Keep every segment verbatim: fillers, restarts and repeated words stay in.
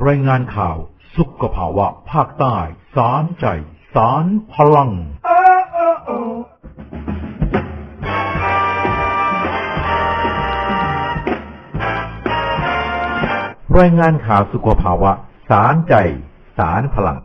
รายงานข่าวสุขภาวะภาคใต้สารใจสารพลังรายงานข่าวสุขภาวะสารใจสารพลัง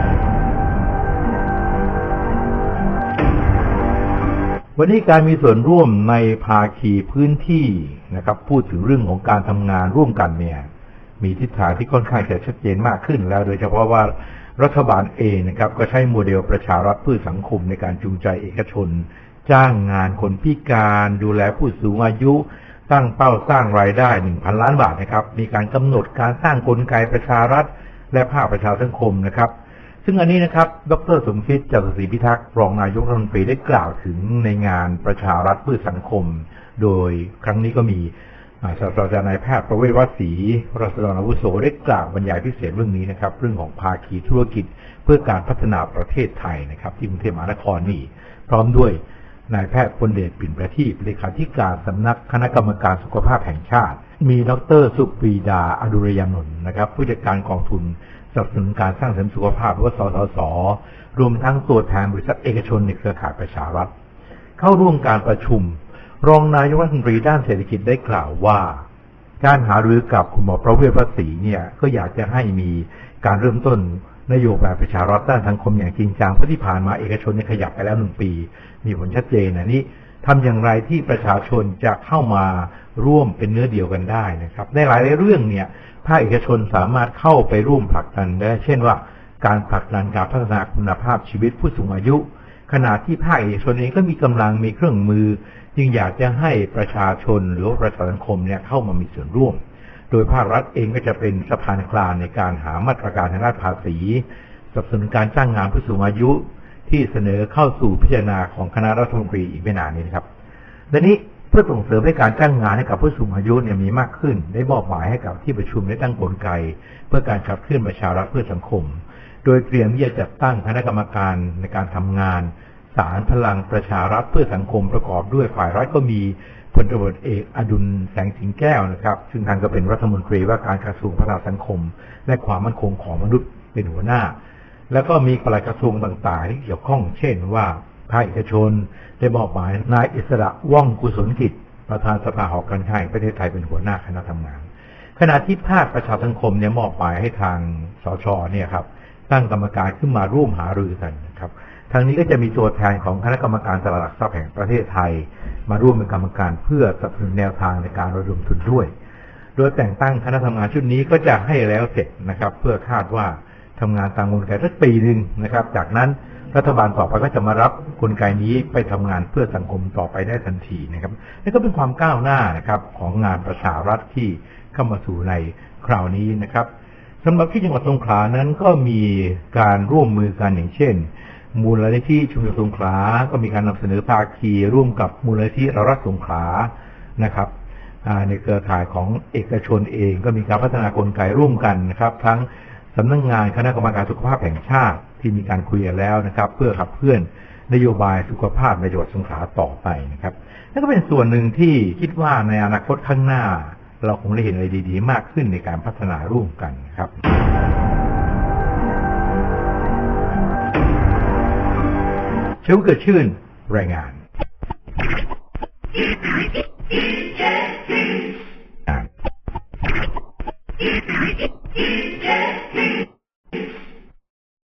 วันนี้การมีส่วนร่วมในภาคีพื้นที่นะครับพูดถึงเรื่องของการทำงานร่วมกันเนี่ยมีทิศทางที่ค่อนข้างจะชัดเจนมากขึ้นแล้วโดยเฉพาะว่ารัฐบาลเองนะครับก็ใช้โมเดลประชารัฐเพื่อสังคมในการจูงใจเอกชนจ้างงานคนพิการดูแลผู้สูงอายุตั้งเป้าสร้างรายได้ หนึ่งพัน ล้านบาทนะครับมีการกำหนดการสร้างกลไกประชารัฐและภาคประชาสังคมนะครับซึ่งอันนี้นะครับดร.สมคิด จตุศรีพิทักษ์รองนายกรัฐมนตรีได้กล่าวถึงในงานประชารัฐเพื่อสังคมโดยครั้งนี้ก็มีศาสตราจารย์นายแพทย์ประเวศ วศรีรัศดรอาวุโสได้กล่าวบรรยายพิเศษเรื่องนี้นะครับเรื่องของภาคีธุรกิจเพื่อการพัฒนาประเทศไทยนะครับที่กรุงเทพมหานครนี่พร้อมด้วยนายแพทย์พลเดชปิ่นประทีปเลขาธิการสำนักคณะกรรมการสุขภาพแห่งชาติมีดร.สุปรีดาอดุรยานนท์นะครับผู้จัดการกองทุนสนับสนุนการสร้างเสริมสุขภาพหรือว่าสสส.รวมทั้งตัวแทนบริษัทเอกชนในเครือข่ายประชารัฐเข้าร่วมการประชุมรองนายกรัฐมนตรีด้านเศรษฐกิจได้กล่าวว่าการหารือกับคุณหมอประเวศ วศรีเนี่ยก็อยากจะให้มีการเริ่มต้นนโยบายประชารัฐด้านสังคมอย่างจริงจังเพราะที่ผ่านมาเอกชนเนี่ยขยับไปแล้วหนึ่งปีมีผลชัดเจนนะนี่ทำอย่างไรที่ประชาชนจะเข้ามาร่วมเป็นเนื้อเดียวกันได้นะครับในหลายเรื่องเนี่ยภาคเอกชนสามารถเข้าไปร่วมผลักดันได้เช่นว่าการผลักดันการพัฒนาคุณภาพชีวิตผู้สูงอายุขณะที่ภาคเอกชนเองก็มีกำลังมีเครื่องมือจึงอยากจะให้ประชาชนหรือประชาสังคมเนี่ยเข้ามามีส่วนร่วมโดยภาครัฐเองก็จะเป็นสะพานกลางในการหามาตรการทางด้านภาษีสนับสนุนการจ้างงานผู้สูงอายุที่เสนอเข้าสู่พิจารณาของคณะรัฐมนตรีอีกไม่นานนี้นะครับดังนี้เพื่อส่งเสริมให้การจ้างงานให้กับผู้สูงอายุเนี่ยมีมากขึ้นได้มอบหมายให้กับที่ประชุมได้ตั้งกลไกเพื่อการขับเคลื่อนประชารัฐเพื่อสังคมโดยเตรียมที่จะจัดตั้งคณะกรรมการในการทำงานศาลพลังประชารัฐเพื่อสังคมประกอบด้วยฝ่ายรัฐก็มีพลตำรวจเอกอดุลแสงสิงแก้วนะครับซึ่งท่านก็เป็นรัฐมนตรีว่าการกระทรวงพัฒนาสังคมและความมั่นคงของมนุษย์เป็นหัวหน้าแล้วก็มีปลัดกระทรวงต่างๆที่เกี่ยวข้องเช่นว่าภาคเอกชนได้มอบหมายนายอิสระว่องกุศลกิจประธานสภาหอการค้าแห่งประเทศไทยเป็นหัวหน้าคณะทำงานขณะที่ภาคประชาสังคมเนี่ยมอบหมายให้ทางสชเนี่ยครับตั้งกรรมการขึ้นมาร่วมหารือกันนะครับทางนี้ก็จะมีตัวแทนของคณะกรรมการตลาดหลักทรัพย์แห่งประเทศไทยมาร่วมเป็นกรรมการเพื่อสนับสนุนแนวทางในการระดมทุนด้วยโดยแต่งตั้งคณะทำงานชุดนี้ก็จะให้แล้วเสร็จนะครับเพื่อคาดว่าทำงานตามกลไกสักปีหนึ่งนะครับจากนั้นรัฐบาลต่อไปก็จะมารับกลไกนี้ไปทำงานเพื่อสังคมต่อไปได้ทันทีนะครับนี่ก็เป็นความก้าวหน้านะครับของงานประชารัฐที่เข้ามาสู่ในคราวนี้นะครับสำหรับที่จังหวัดสงขลานั้นก็มีการร่วมมือกันอย่างเช่นมูลนิธิชุมชนสงขลาก็มีการนำเสนอภาคีร่วมกับมูลนิธิเรารักสงขลานะครับในเครือข่ายของเอกชนเองก็มีการพัฒนากลไกร่วมกันนะครับทั้งสำนักงานคณะกรรมการสุขภาพแห่งชาติที่มีการคุยกันแล้วนะครับเพื่อขับเคลื่อนนโยบายสุขภาพในจังหวัดสงขลาต่อไปนะครับนั่นก็เป็นส่วนหนึ่งที่คิดว่าในอนาคตข้างหน้าเราคงได้เห็นอะไรดีๆมากขึ้นในการพัฒนาร่วมกันครับเชื่อเกิดชื่นรายงานYeah.